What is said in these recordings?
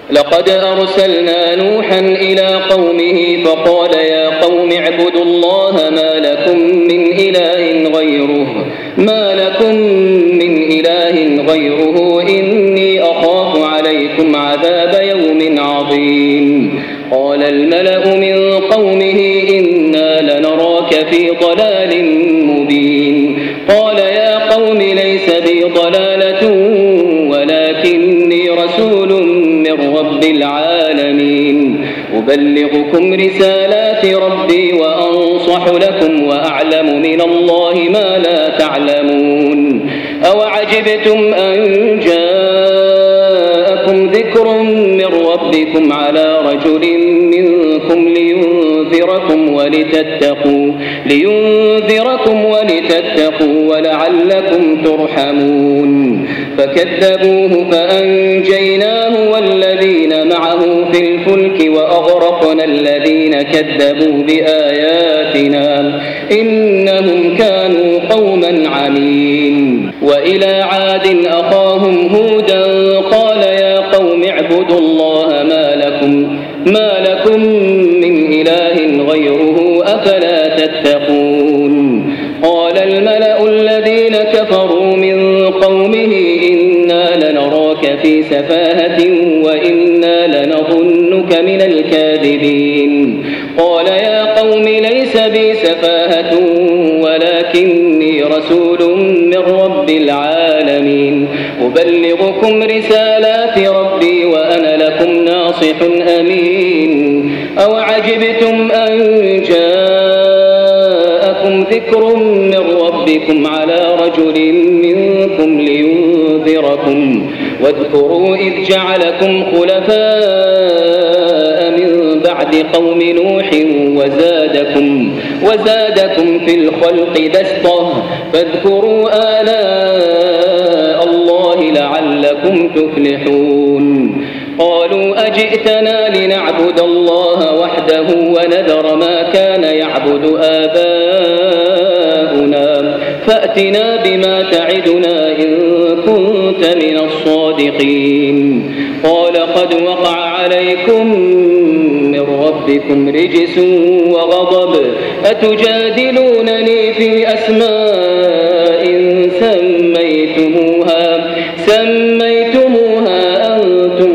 لقد أرسلنا نوحا إلى قومه فقال يا قوم اعبدوا الله ما لكم من إله غيره إني أخاف عليكم عذاب يوم عظيم. قال الملأ من قومه إنا لنراك في ضلال مبين. قال يا قوم ليس بي ضلالة ولكني رسول من رب العالمين أبلغكم رسالات ربي وأنصح لكم وأعلم من الله ما لا تعلمون. أوعجبتم أن جاءكم ذكر من ربكم على رجل منكم لينذركم ولتتقوا ولعلكم ترحمون. فكذبوه فأنجيناه والذين معه في الفلك وأغرقنا الذين كذبوا بآياتنا إنهم كانوا قوما عمين. وإلى عاد أخاهم هودا قال يا قوم اعبدوا الله ما لكم من إله غيره أفلا تتقون. قال الملأ الذين كفروا من قومه إنا لنراك في سفاهة وإنا لنظنك من الكاذبين. قال يا قوم ليس بي سفاهة ولكني رسول من رب العالمين أبلغكم رسالات ربي وأنا لكم ناصح أمين. أوعجبتم أن جاءكم ذكر من ربكم على رجل منكم لينذركم واذكروا إذ جعلكم خلفاء من بعد قوم نوح وزادكم في الخلق بسطة فاذكروا آلاء الله لعلكم تفلحون. قالوا أجئتنا لنعبد الله وحده ونذر ما كان يعبد آباؤنا فأتنا بما تعدنا إن كنت من الصادقين. قال قد وقع عليكم من ربكم رجس وغضب أتجادلونني في أسماء سميتموها أنتم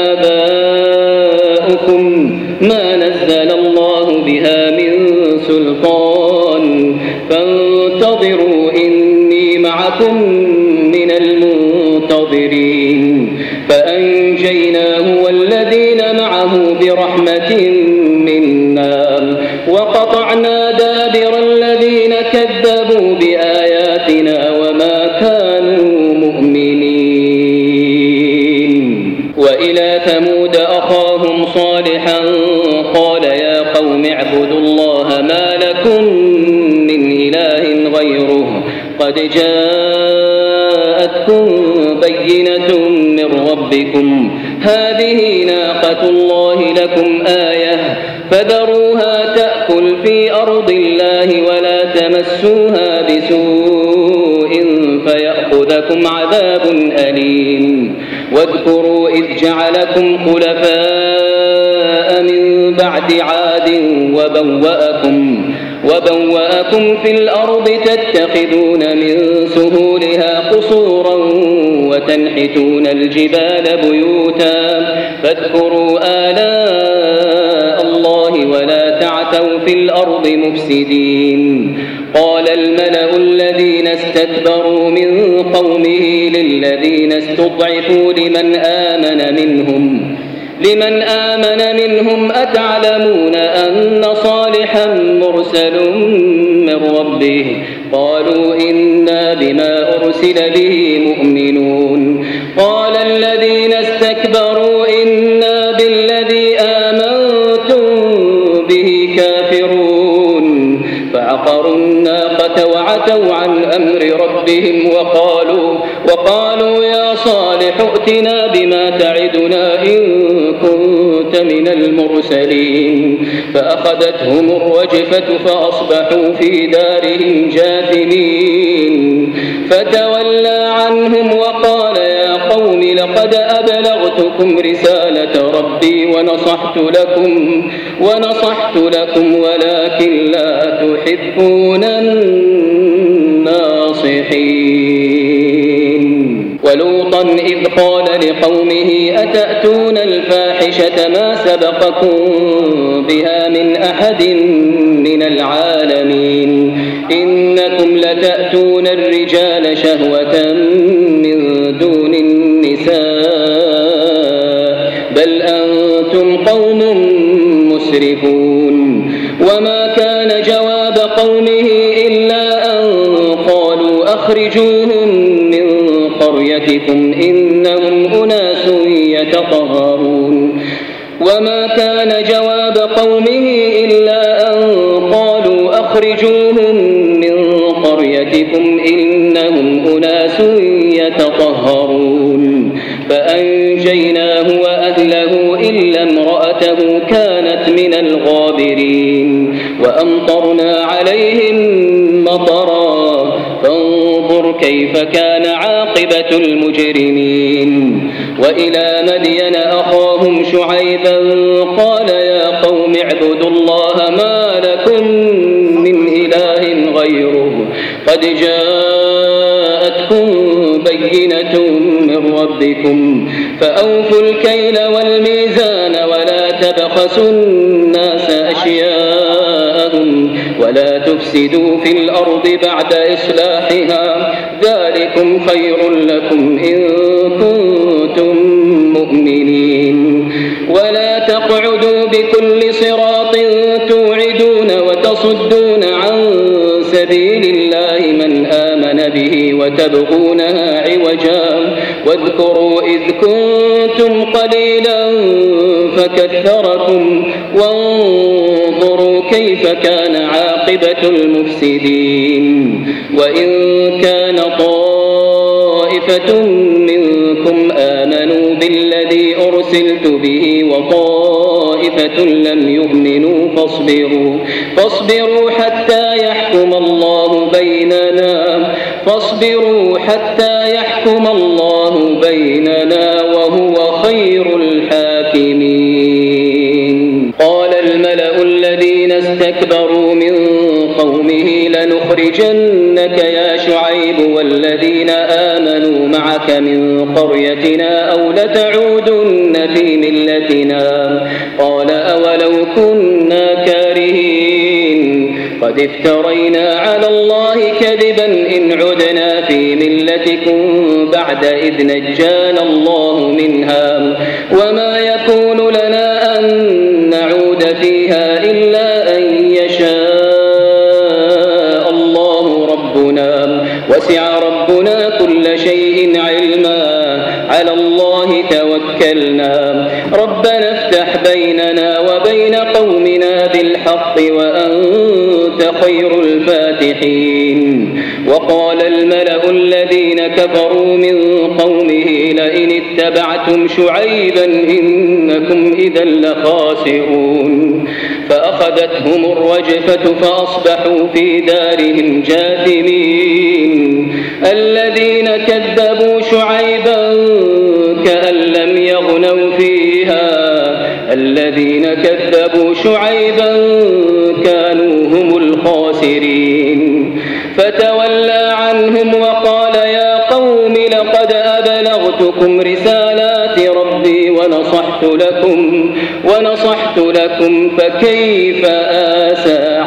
وآباؤكم ما نزل الله بها من سلطان فانتظروا إني معكم من المنتظرين. فأنجيناه والذين معه برحمة منا وقطعنا دابر الذين كذبوا بآياتنا وما كانوا مؤمنين. وإلى ثمود أخاهم صالحا قال يا قوم اعبدوا الله ما لكم من إله غيره قد جاءتكم بينة من ربكم هذه ناقة الله لكم آية فذروها تأكل في أرض الله ولا تمسوها بسوء فيأخذكم عذاب أليم. واذكروا إذ جعلكم خلفاء من بعد عاد وبوأكم في الأرض تتخذون من سهولها قصورا وتنحتون الجبال بيوتا فاذكروا آلاء الله ولا تعثوا في الأرض مفسدين. قال الملأ الذين استكبروا من قومه للذين استضعفوا لمن آمن منهم أتعلمون أن صالحا مرسل من ربه قالوا إنا بما أرسل به مؤمنون. قال الذين استكبروا إنا بالذي آمنتم به كافرون. فعقروا الناقة وعتوا عن أمر ربهم وقالوا يا صالح ائتنا بما تعدنا إن كنت من المرسلين. فأخذتهم الرجفة فأصبحوا في دارهم جاثمين. فتولى عنهم وقال يا قوم لقد أبلغتكم رسالة ربي ونصحت لكم ولكن لا تحبون الناصحين. ولوطا إذ قال لقومه أتأتون الفاحشة ما سبقكم بها من أحد من العالمين إنكم لتأتون الرجال شهوة من دون النساء بل أنتم قوم مسرفون. وما كان جواب قومه إلا أن قالوا أخرجوهم من قريتكم إنهم أناس يتطهرون. وما كان جواب قومه إلا أن قالوا أخرجوهم من قريتكم إنهم أناس يتطهرون. فأنجيناه وأهله إلا امرأته كانت من الغابرين. وأمطرنا عليهم مطرا فانظر كيف كان عاقبة المجرمين. وإلى مدين أخاهم شعيبا قال يا قوم اعبدوا الله ما لكم من إله غيره قد جاءتكم بينة من ربكم فأوفوا الكيل والميزان ولا تبخسوا الناس أشياءهم ولا تفسدوا في الأرض بعد إصلاحها ذلكم خير لكم إن كنتم مؤمنين. ولا تقعدوا بكل صراط توعدون وتصدون عن سبيل الله من آمن به وتبغونها عوجا واذكروا إذ كنتم قليلا فكثركم وانظروا كيف كان عاقبة المفسدين. وإن كان طائفة منكم آمنوا بالذي أرسلت به وطائفة لم يؤمنوا فاصبروا حتى يحكم الله بيننا وهو خير الحاكمين. قال الملأ الذين استكبروا من قومه لنخرجنك يا شعيب والذين آمنوا معك من قريتنا أو لتعودن في ملتنا قال أولو كنا كارهين قد افترينا على الله كذبا إن عدنا في ملتكم بعد إذ نجانا الله منها وما يكون لنا أن نعود فيها إلا أن يشاء الله ربنا وسع ربنا كل شيء علما على الله توكلنا ربنا افتح بيننا وبين قومنا بالحق وأنت خير الفاتحين. وقال الملأ الذين كفروا من قومه لئن اتبعتم شعيبا إنكم إذا لخاسرون. فأخذتهم الرجفة فأصبحوا في دارهم جاثمين. الذين كذبوا شعيبا كأن لم يغنوا فيها الذين كذبوا شعيبا كانوا هم الخاسرين. فتولى عنهم وقال يا قوم لقد أبلغتكم رسالات ربي ونصحت لكم فكيف آسى